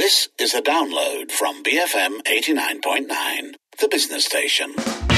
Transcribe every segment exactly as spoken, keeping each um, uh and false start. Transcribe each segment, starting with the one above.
This is a download from B F M eighty-nine point nine, the business station.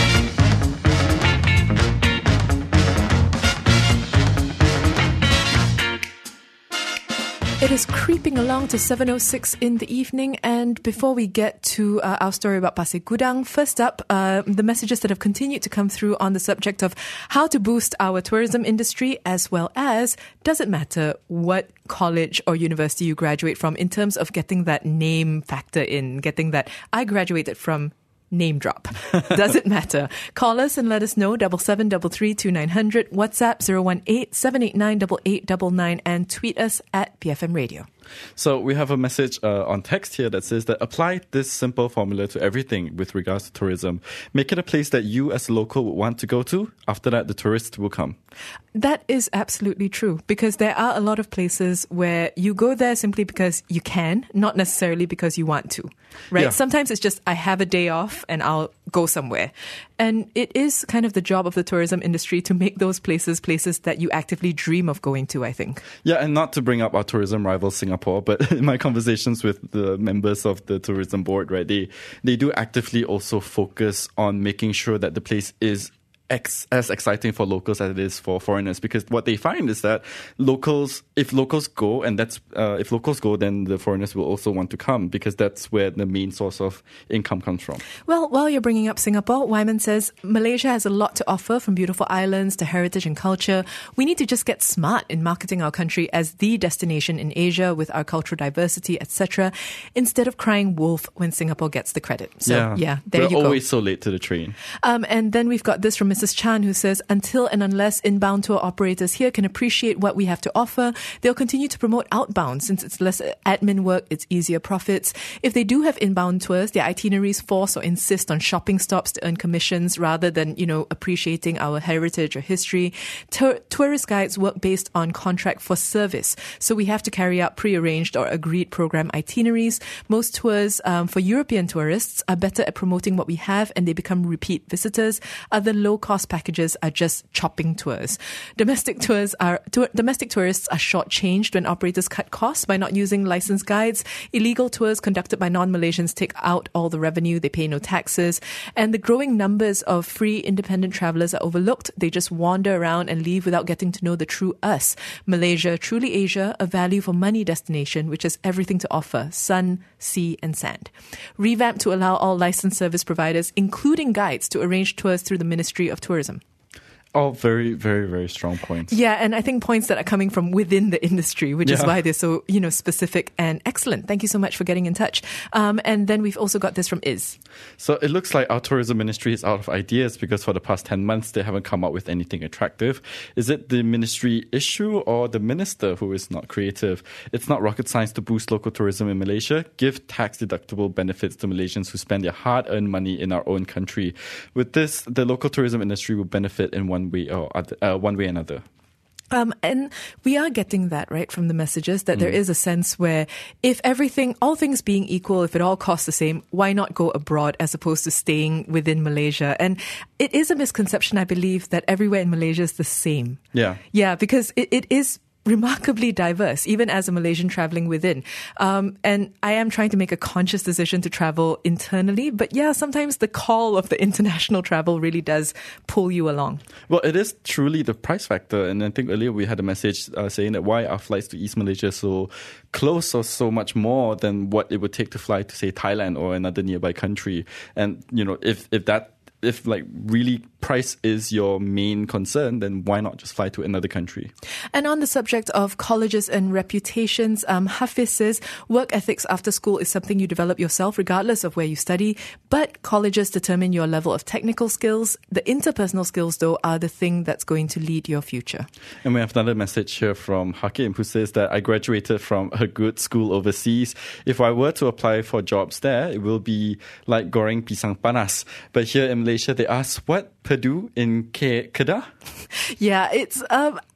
It is creeping along to seven oh six in the evening, and before we get to uh, our story about Pasir Gudang, first up, uh, the messages that have continued to come through on the subject of how to boost our tourism industry, as well as does it matter what college or university you graduate from in terms of getting that name factor in, getting that I graduated from name drop. Does it matter? Call us and let us know. Double seven double three two nine hundred. WhatsApp zero one eight seven eight nine double eight double nine and tweet us at B F M Radio. So we have a message uh, on text here that says that apply this simple formula to everything with regards to tourism. Make it a place that you as a local would want to go to. After that, the tourists will come. That is absolutely true, because there are a lot of places where you go there simply because you can, not necessarily because you want to, right? Yeah. Sometimes it's just, I have a day off and I'll go somewhere. And it is kind of the job of the tourism industry to make those places places that you actively dream of going to, I think. Yeah, and not to bring up our tourism rival Singapore, but in my conversations with the members of the tourism board, right, they, they do actively also focus on making sure that the place is Ex- as exciting for locals as it is for foreigners, because what they find is that locals, if locals go, and that's uh, if locals go, then the foreigners will also want to come, because that's where the main source of income comes from. Well, while you're bringing up Singapore, Wyman says Malaysia has a lot to offer, from beautiful islands to heritage and culture. We need to just get smart in marketing our country as the destination in Asia with our cultural diversity, et cetera, instead of crying wolf when Singapore gets the credit. So yeah, yeah there We're you go. We're always so late to the train. Um, and then we've got this from Missus Chan, who says, until and unless inbound tour operators here can appreciate what we have to offer, they'll continue to promote outbound. Since it's less admin work, it's easier profits. If they do have inbound tours, their itineraries force or insist on shopping stops to earn commissions rather than, you know, appreciating our heritage or history. Tour- tourist guides work based on contract for service. So we have to carry out pre-arranged or agreed program itineraries. Most tours um, for European tourists are better at promoting what we have, and they become repeat visitors. Other low-cost packages are just chopping tours. Domestic tours are tour, domestic tourists are shortchanged when operators cut costs by not using licensed guides. Illegal tours conducted by non-Malaysians take out all the revenue. They pay no taxes. And the growing numbers of free independent travellers are overlooked. They just wander around and leave without getting to know the true us. Malaysia, truly Asia, a value for money destination which has everything to offer: sun, sea and sand. Revamped to allow all licensed service providers, including guides, to arrange tours through the Ministry of Tourism. All very, very, very strong points. Yeah, and I think points that are coming from within the industry, which yeah. is why they're so, you know, specific and excellent. Thank you so much for getting in touch. Um, and then we've also got this from Iz. So it looks like our tourism ministry is out of ideas, because for the past ten months, they haven't come up with anything attractive. Is it the ministry issue or the minister who is not creative? It's not rocket science to boost local tourism in Malaysia. Give tax-deductible benefits to Malaysians who spend their hard-earned money in our own country. With this, the local tourism industry will benefit in one way or other, uh, one way or another. Um, and we are getting that, right, from the messages, that mm. there is a sense where if everything, all things being equal, if it all costs the same, why not go abroad as opposed to staying within Malaysia? And it is a misconception, I believe, that everywhere in Malaysia is the same. Yeah. Yeah, because it, it is remarkably diverse, even as a Malaysian traveling within. Um, and I am trying to make a conscious decision to travel internally. But yeah, sometimes the call of the international travel really does pull you along. Well, it is truly the price factor. And I think earlier we had a message uh, saying that why are flights to East Malaysia so close or so much more than what it would take to fly to, say, Thailand or another nearby country. And, you know, if, if that if like really price is your main concern, then why not just fly to another country? And on the subject of colleges and reputations, um, Hafiz says, work ethics after school is something you develop yourself regardless of where you study, but colleges determine your level of technical skills. The interpersonal skills, though, are the thing that's going to lead your future. And we have another message here from Hakim, who says that I graduated from a good school overseas. If I were to apply for jobs there, it will be like goreng pisang panas. But here in Malaysia, they ask, what, Purdue in Ke- Kedah? Yeah, it's... Um, I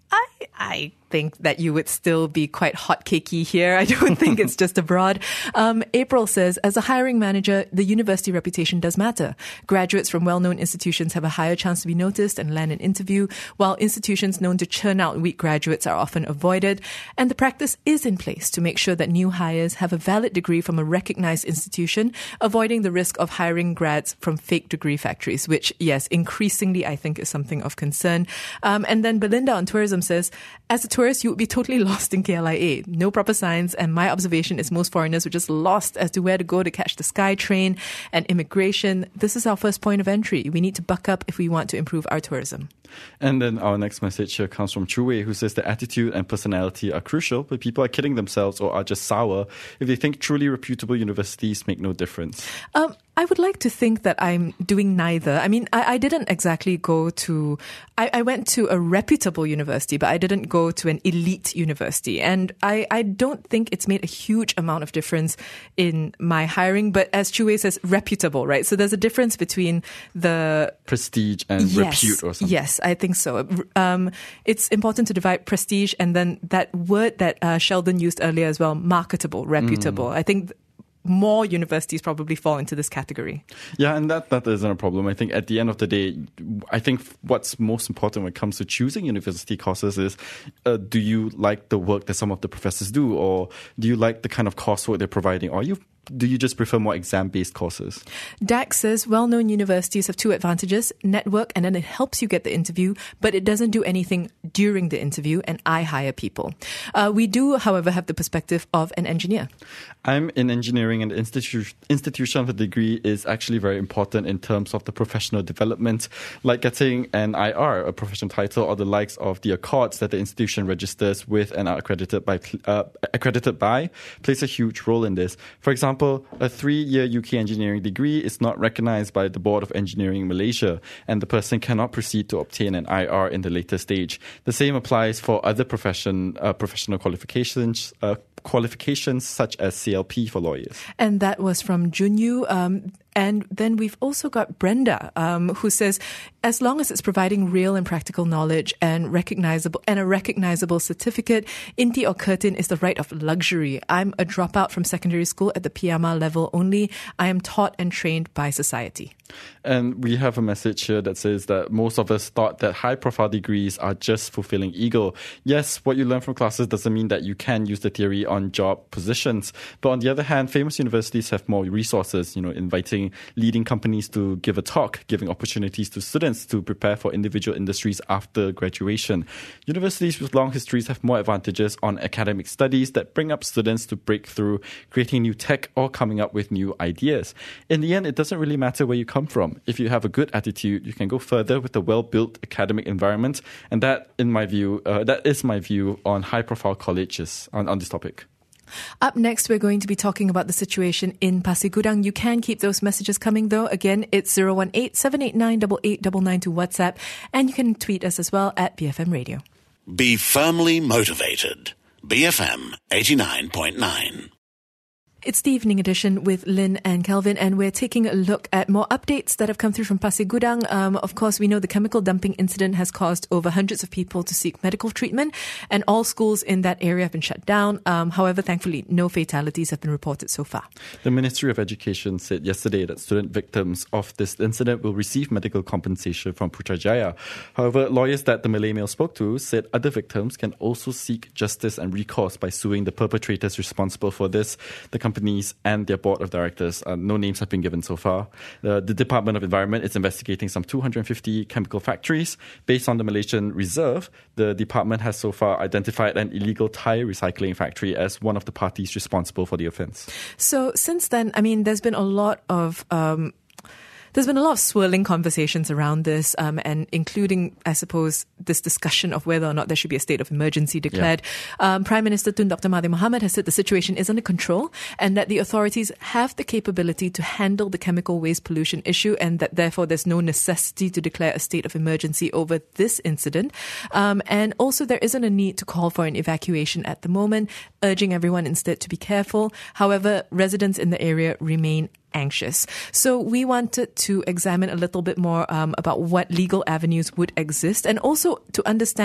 I think that you would still be quite hot cakey here. I don't think it's just abroad. Um, April says, as a hiring manager, the university reputation does matter. Graduates from well-known institutions have a higher chance to be noticed and land an interview, while institutions known to churn out weak graduates are often avoided. And the practice is in place to make sure that new hires have a valid degree from a recognized institution, avoiding the risk of hiring grads from fake degree factories, which, yes, increasingly I think is something of concern. Um, and then Belinda on tourism says, as a tourist, you would be totally lost in K L I A. No proper signs, and my observation is most foreigners were just lost as to where to go to catch the Sky Train and immigration. This is our first point of entry. We need to buck up if we want to improve our tourism. And then our next message here comes from Chu Wei, who says that attitude and personality are crucial, but people are kidding themselves or are just sour if they think truly reputable universities make no difference. Um, I would like to think that I'm doing neither. I mean, I, I didn't exactly go to, I, I went to a reputable university, but I didn't go to an elite university. And I, I don't think it's made a huge amount of difference in my hiring. But as Chu Wei says, reputable, right? So there's a difference between the prestige and yes, repute or something. Yes, I think so. Um, it's important to divide prestige and then that word that uh, Sheldon used earlier as well, marketable, reputable. Mm. I think more universities probably fall into this category. Yeah, and that, that isn't a problem. I think at the end of the day, I think what's most important when it comes to choosing university courses is, uh, do you like the work that some of the professors do, or do you like the kind of coursework they're providing, or you do you just prefer more exam-based courses? Dax says, well-known universities have two advantages, network, and then it helps you get the interview, but it doesn't do anything during the interview, and I hire people. Uh, we do, however, have the perspective of an engineer. I'm in engineering, and the institu- institution of a degree is actually very important in terms of the professional development, like getting an I R, a professional title, or the likes of the accords that the institution registers with and are accredited by, uh, accredited by, plays a huge role in this. For example, a three-year U K engineering degree is not recognized by the Board of Engineering in Malaysia, and the person cannot proceed to obtain an I R in the later stage. The same applies for other profession, uh, professional qualifications, uh, qualifications such as C L P for lawyers. And that was from Junyu. Um, And then we've also got Brenda, um, who says, as long as it's providing real and practical knowledge and recognizable and a recognizable certificate, Inti or Curtin is the right of luxury. I'm a dropout from secondary school at the P M A level only. I am taught and trained by society. And we have a message here that says that most of us thought that high-profile degrees are just fulfilling ego. Yes, what you learn from classes doesn't mean that you can use the theory on job positions. But on the other hand, famous universities have more resources, you know, inviting leading companies to give a talk, giving opportunities to students to prepare for individual industries after graduation. Universities with long histories have more advantages on academic studies that bring up students to break through, creating new tech or coming up with new ideas. In the end, it doesn't really matter where you come from. If you have a good attitude, you can go further with a well-built academic environment. And that, in my view, uh, that is my view on high-profile colleges on, on this topic. Up next, we're going to be talking about the situation in Pasir Gudang. You can keep those messages coming, though. Again, it's zero one eight, seven eight nine, eight eight nine nine to WhatsApp. And you can tweet us as well at B F M Radio. Be firmly motivated. B F M eighty-nine point nine. It's the evening edition with Lynn and Kelvin, and we're taking a look at more updates that have come through from Pasir Gudang. Um, of course, we know the chemical dumping incident has caused over hundreds of people to seek medical treatment, and all schools in that area have been shut down. Um, however, thankfully, no fatalities have been reported so far. The Ministry of Education said yesterday that student victims of this incident will receive medical compensation from Putrajaya. However, lawyers that the Malay Mail spoke to said other victims can also seek justice and recourse by suing the perpetrators responsible for this, the companies and their board of directors. Uh, no names have been given so far. Uh, the Department of Environment is investigating some two hundred fifty chemical factories. Based on the Malaysian Reserve, the department has so far identified an illegal tyre recycling factory as one of the parties responsible for the offence. So since then, I mean, there's been a lot of... Um There's been a lot of swirling conversations around this, um, and including, I suppose, this discussion of whether or not there should be a state of emergency declared. Yeah. Um, Prime Minister Tun Doctor Mahathir Mohamad has said the situation is under control and that the authorities have the capability to handle the chemical waste pollution issue, and that therefore there's no necessity to declare a state of emergency over this incident. Um, and also there isn't a need to call for an evacuation at the moment, urging everyone instead to be careful. However, residents in the area remain anxious. So we wanted to examine a little bit more um, about what legal avenues would exist, and also to understand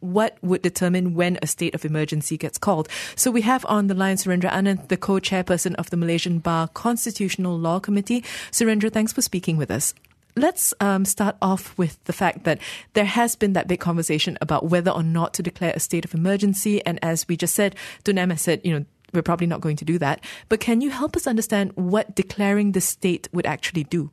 what would determine when a state of emergency gets called. So we have on the line Surendra Anand, the co-chairperson of the Malaysian Bar Constitutional Law Committee. Surendra, thanks for speaking with us. Let's um, start off with the fact that there has been that big conversation about whether or not to declare a state of emergency. And as we just said, Tun M has said, you know, we're probably not going to do that. But can you help us understand what declaring the state would actually do?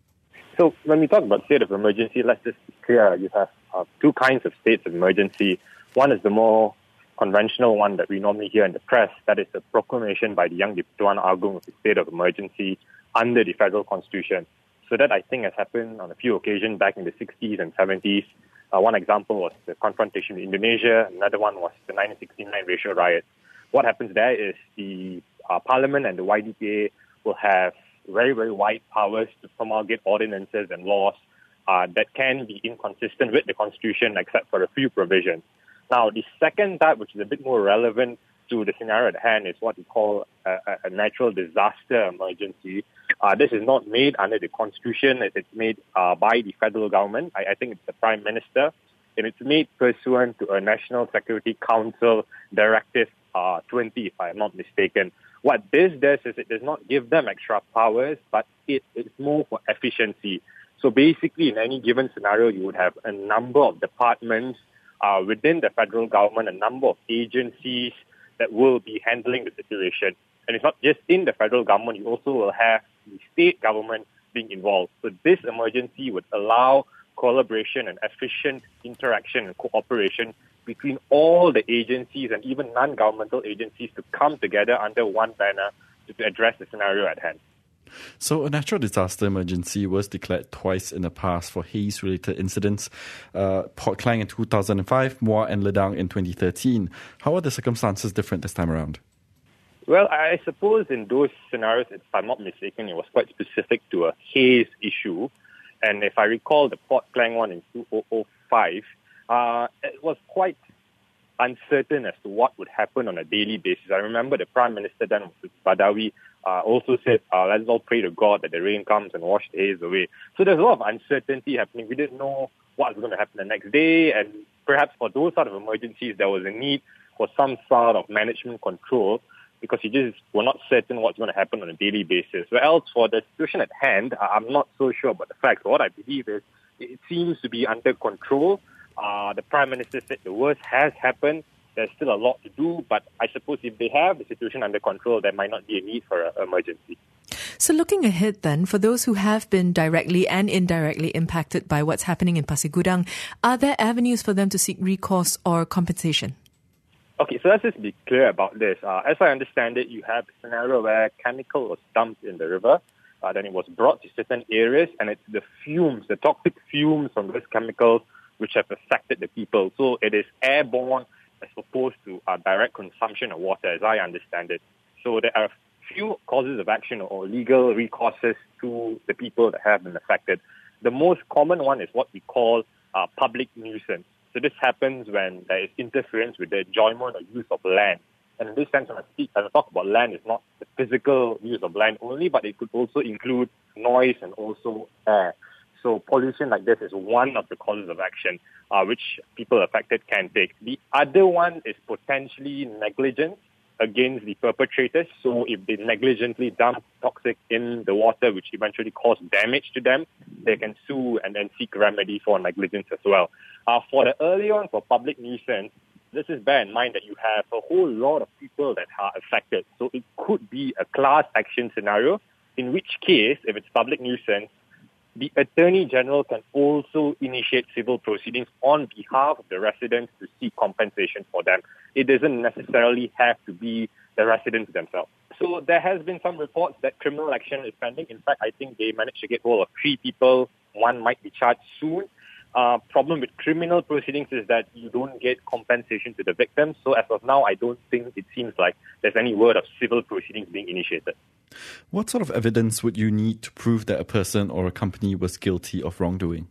So when we talk about state of emergency, let's just be clear. You have uh, two kinds of states of emergency. One is the more conventional one that we normally hear in the press. That is the proclamation by the Yang di-Pertuan Agong of the state of emergency under the federal constitution. So that, I think, has happened on a few occasions back in the sixties and seventies. Uh, one example was the confrontation with Indonesia. Another one was the nineteen sixty-nine racial riots. What happens there is the uh, Parliament and the Y D P A will have very, very wide powers to promulgate ordinances and laws uh, that can be inconsistent with the Constitution except for a few provisions. Now, the second type, which is a bit more relevant to the scenario at hand, is what we call a, a natural disaster emergency. Uh, this is not made under the Constitution. It's made uh, by the federal government. I, I think it's the Prime Minister. And it's made pursuant to a National Security Council Directive uh, twenty, if I'm not mistaken. What this does is it does not give them extra powers, but it, it's more for efficiency. So basically, in any given scenario, you would have a number of departments uh, within the federal government, a number of agencies that will be handling the situation. And it's not just in the federal government, you also will have the state government being involved. So this emergency would allow collaboration and efficient interaction and cooperation between all the agencies and even non-governmental agencies to come together under one banner to address the scenario at hand. So a natural disaster emergency was declared twice in the past for haze-related incidents, uh, Port Klang in two thousand five, Muar and Ledang in twenty thirteen. How are the circumstances different this time around? Well, I suppose in those scenarios, if I'm not mistaken, it was quite specific to a haze issue. And if I recall the Port Klang one in two thousand five, uh, it was quite uncertain as to what would happen on a daily basis. I remember the Prime Minister then, Badawi, uh, also said, uh, let's all pray to God that the rain comes and wash the haze away. So there's a lot of uncertainty happening. We didn't know what was going to happen the next day. And perhaps for those sort of emergencies, there was a need for some sort of management control because you just were not certain what's going to happen on a daily basis. Whereas for the situation at hand, I'm not so sure about the facts. But what I believe is it seems to be under control. Uh, the Prime Minister said the worst has happened. There's still a lot to do, but I suppose if they have the situation under control, there might not be a need for an emergency. So looking ahead then, for those who have been directly and indirectly impacted by what's happening in Pasir Gudang, are there avenues for them to seek recourse or compensation? Okay, so let's just be clear about this. Uh, as I understand it, you have a scenario where chemical was dumped in the river, uh, then it was brought to certain areas, and it's the fumes, the toxic fumes from those chemicals which have affected the people. So it is airborne as opposed to uh, direct consumption of water, as I understand it. So there are few causes of action or legal recourses to the people that have been affected. The most common one is what we call uh, public nuisance. So this happens when there is interference with the enjoyment or use of land. And in this sense, when I speak, when I talk about land, it's not the physical use of land only, but it could also include noise and also air. So pollution like this is one of the causes of action uh, which people affected can take. The other one is potentially negligence against the perpetrators. So if they negligently dump toxic in the water, which eventually cause damage to them, they can sue and then seek remedy for negligence as well. Uh, for the early one, for public nuisance, this is bear in mind that you have a whole lot of people that are affected. So it could be a class action scenario, in which case, if it's public nuisance, the Attorney General can also initiate civil proceedings on behalf of the residents to seek compensation for them. It doesn't necessarily have to be the residents themselves. So there has been some reports that criminal action is pending. In fact, I think they managed to get hold of three people. One might be charged soon. Uh, problem with criminal proceedings is that you don't get compensation to the victims. So as of now, I don't think it seems like there's any word of civil proceedings being initiated. What sort of evidence would you need to prove that a person or a company was guilty of wrongdoing?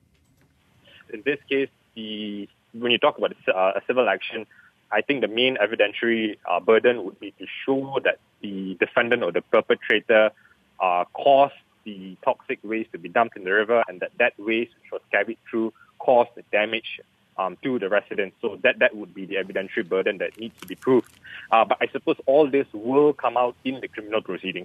In this case, the when you talk about a, a civil action, I think the main evidentiary uh, burden would be to show that the defendant or the perpetrator uh, caused the toxic waste to be dumped in the river and that that waste, which was carried through, caused the damage um, to the residents. So that, that would be the evidentiary burden that needs to be proved. Uh, but I suppose all this will come out in the criminal proceedings.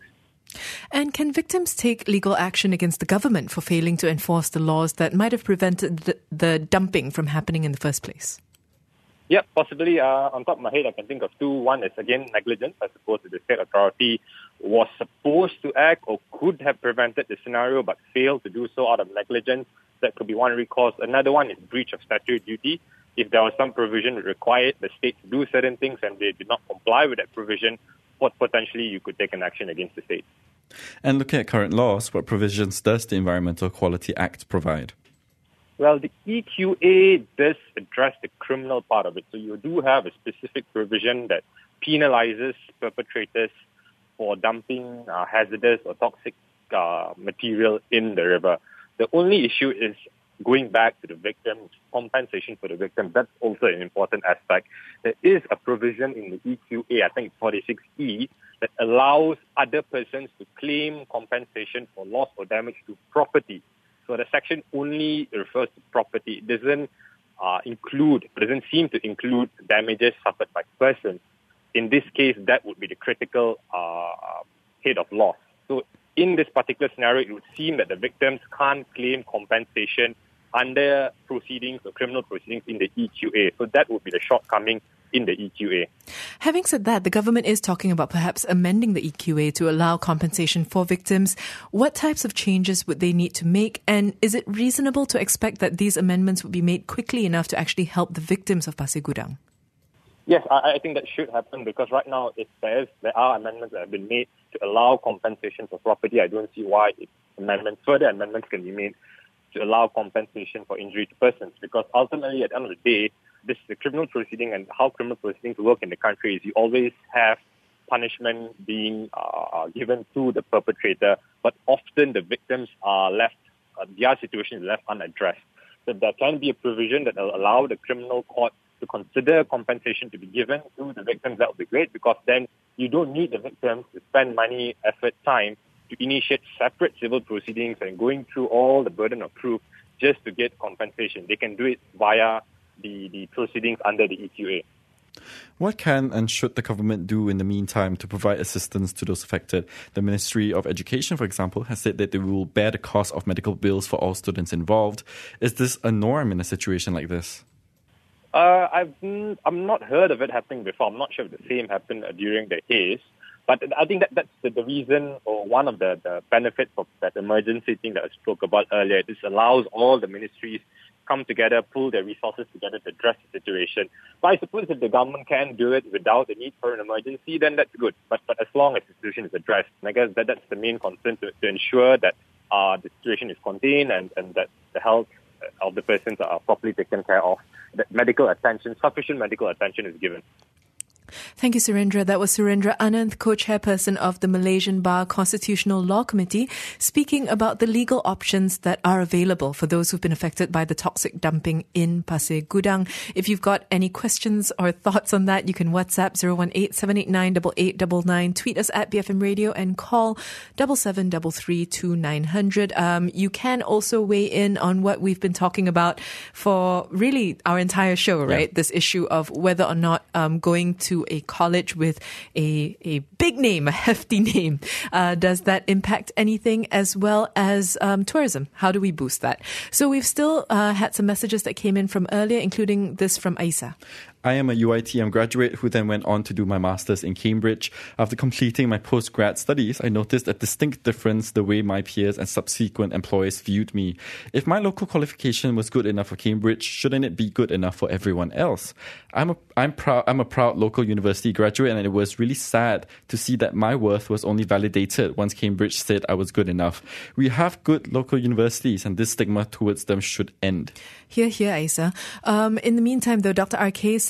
And can victims take legal action against the government for failing to enforce the laws that might have prevented the, the dumping from happening in the first place? Yeah, possibly. Uh, on top of my head, I can think of two. One is, again, negligence. I suppose that the state authority was supposed to act or could have prevented the scenario but failed to do so out of negligence. That could be one recourse. Another one is breach of statutory duty. If there was some provision that required the state to do certain things and they did not comply with that provision, what potentially you could take an action against the state. And looking at current laws, what provisions does the Environmental Quality Act provide? Well, the E Q A does address the criminal part of it. So you do have a specific provision that penalizes perpetrators for dumping uh, hazardous or toxic uh, material in the river. The only issue is going back to the victims, compensation for the victim. That's also an important aspect. There is a provision in the E Q A, I think it's forty-six E, that allows other persons to claim compensation for loss or damage to property. So the section only refers to property. It doesn't uh, include, doesn't seem to include damages suffered by persons. In this case, that would be the critical uh, head of loss. So in this particular scenario, it would seem that the victims can't claim compensation under proceedings or criminal proceedings in the E Q A. So that would be the shortcoming in the E Q A. Having said that, the government is talking about perhaps amending the E Q A to allow compensation for victims. What types of changes would they need to make? And is it reasonable to expect that these amendments would be made quickly enough to actually help the victims of Pasir Gudang? Yes, I, I think that should happen because right now it says there are amendments that have been made to allow compensation for property. I don't see why it, amendments, further amendments can be made to allow compensation for injury to persons, because ultimately at the end of the day, this is a criminal proceeding, and how criminal proceedings work in the country is you always have punishment being uh, given to the perpetrator, but often the victims are left, uh, their situation is left unaddressed. So there can be a provision that will allow the criminal court to consider compensation to be given to the victims. That would be great, because then you don't need the victims to spend money, effort, time to initiate separate civil proceedings and going through all the burden of proof just to get compensation. They can do it via the, the proceedings under the E Q A. What can and should the government do in the meantime to provide assistance to those affected? The Ministry of Education, for example, has said that they will bear the cost of medical bills for all students involved. Is this a norm in a situation like this? Uh, I've I'm not heard of it happening before. I'm not sure if the same happened during the haze. But I think that that's the, the reason, or one of the, the benefits of that emergency thing that I spoke about earlier. This allows all the ministries come together, pool their resources together to address the situation. But I suppose if the government can do it without the need for an emergency, then that's good. But but as long as the situation is addressed, and I guess that that's the main concern, to, to ensure that uh, the situation is contained and, and that the health of the persons are properly taken care of, that medical attention, sufficient medical attention is given. Thank you, Surendra. That was Surendra Anand, co-chairperson of the Malaysian Bar Constitutional Law Committee, speaking about the legal options that are available for those who've been affected by the toxic dumping in Pasir Gudang. If you've got any questions or thoughts on that, you can WhatsApp zero one eight, seven eight nine, eight eight nine nine, tweet us at B F M Radio, and call seven seven three three two nine zero zero. Um, you can also weigh in on what we've been talking about for really our entire show, right? Yeah. This issue of whether or not um, going to a college with a, a big name, a hefty name, uh, does that impact anything, as well as um, tourism? How do we boost that? So we've still uh, had some messages that came in from earlier, including this from Aisa. I am a U I T M graduate who then went on to do my master's in Cambridge. After completing my postgrad studies, I noticed a distinct difference the way my peers and subsequent employers viewed me. If my local qualification was good enough for Cambridge, shouldn't it be good enough for everyone else? I'm a, I'm proud, I'm a proud local university graduate, and it was really sad to see that my worth was only validated once Cambridge said I was good enough. We have good local universities, and this stigma towards them should end. Here, here, Aisa. Um, in the meantime, though, Doctor R K says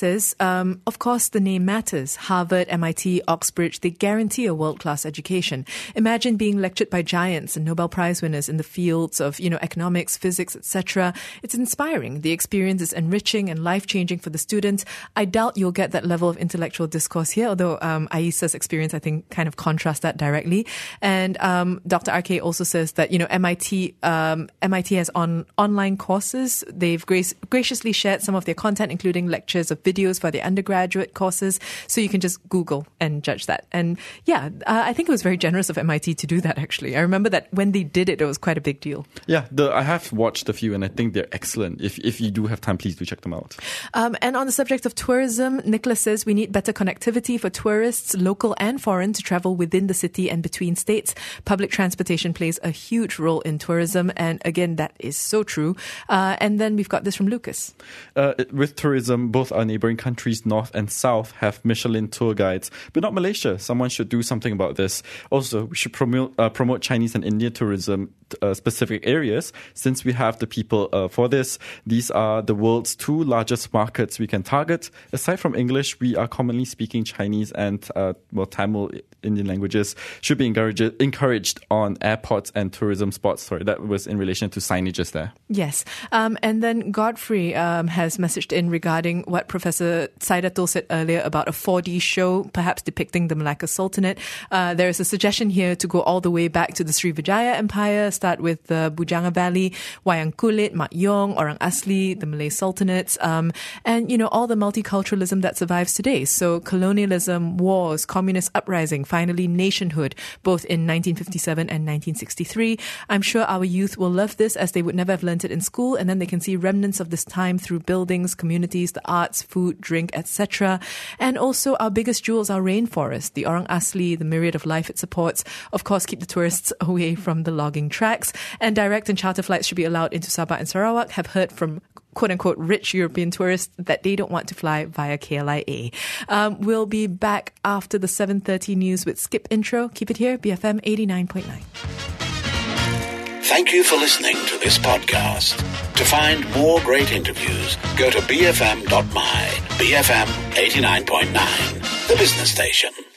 says, um, of course, the name matters. Harvard, M I T, Oxbridge, they guarantee a world-class education. Imagine being lectured by giants and Nobel Prize winners in the fields of, you know, economics, physics, et cetera. It's inspiring. The experience is enriching and life-changing for the students. I doubt you'll get that level of intellectual discourse here, although um, Aisa's experience, I think, kind of contrasts that directly. And um, Doctor R K also says that, you know, M I T um, M I T has on online courses. They've grace, graciously shared some of their content, including lectures of videos for their undergraduate courses. So you can just Google and judge that. And yeah, uh, I think it was very generous of M I T to do that, actually. I remember that when they did it, it was quite a big deal. Yeah, the, I have watched a few and I think they're excellent. If if you do have time, please do check them out. Um, and on the subject of tourism, Nicholas says we need better connectivity for tourists, local and foreign, to travel within the city and between states. Public transportation plays a huge role in tourism. And again, that is so true. Uh, and then we've got this from Lucas. Uh, with tourism, both our neighboring countries, North and South, have Michelin tour guides, but not Malaysia. Someone should do something about this. Also, we should promote, uh, promote Chinese and Indian tourism uh, specific areas, since we have the people uh, for this. These are the world's two largest markets we can target. Aside from English, we are commonly speaking Chinese and uh, well, Tamil, Indian languages should be encouraged, encouraged on airports and tourism spots. Sorry, that was in relation to signages there. Yes. Um, and then Godfrey um, has messaged in regarding what Professor Saidatul said earlier about a four D show, perhaps depicting the Malacca Sultanate. Uh, there is a suggestion here to go all the way back to the Srivijaya Empire, start with the Bujanga Valley, Wayang Kulit, Mat Yong, Orang Asli, the Malay Sultanates, um, and, you know, all the multiculturalism that survives today. So colonialism, wars, communist uprising, finally nationhood, both in nineteen fifty-seven and nineteen sixty-three. I'm sure our youth will love this, as they would never have learnt it in school, and then they can see remnants of this time through buildings, communities, the arts, food, drink, et cetera. And also our biggest jewels, our rainforest, the Orang Asli, the myriad of life it supports. Of course, keep the tourists away from the logging tracks. And direct and charter flights should be allowed into Sabah and Sarawak. Have heard from quote-unquote rich European tourists that they don't want to fly via K L I A. Um, we'll be back after the seven thirty news with Skip Intro. Keep it here, B F M eighty-nine point nine. Thank you for listening to this podcast. To find more great interviews, go to b f m dot my. B F M eighty-nine point nine, the business station.